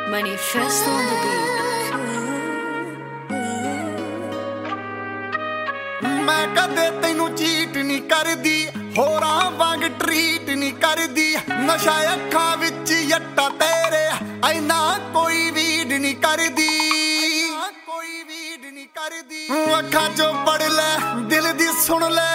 Manifest on the beat. ਮੈਂ ਕਦੇ ਤੈਨੂੰ ਚੀਟ ਨਹੀਂ ਕਰਦੀ, ਹੋਰਾਂ ਵਾਂਗ ਟਰੀਟ ਨਹੀਂ ਕਰਦੀ। ਨਸ਼ਾ ਅੱਖਾਂ ਵਿੱਚ ਯੱਟਾ ਤੇਰੇ, ਐਨਾ ਕੋਈ ਵੀਡ ਨਹੀਂ ਕਰਦੀ, ਕੋਈ ਵੀਡ ਨਹੀਂ ਕਰਦੀ। ਅੱਖਾਂ ਚੋਂ ਪੜ ਲੈ, ਦਿਲ ਦੀ ਸੁਣ ਲੈ।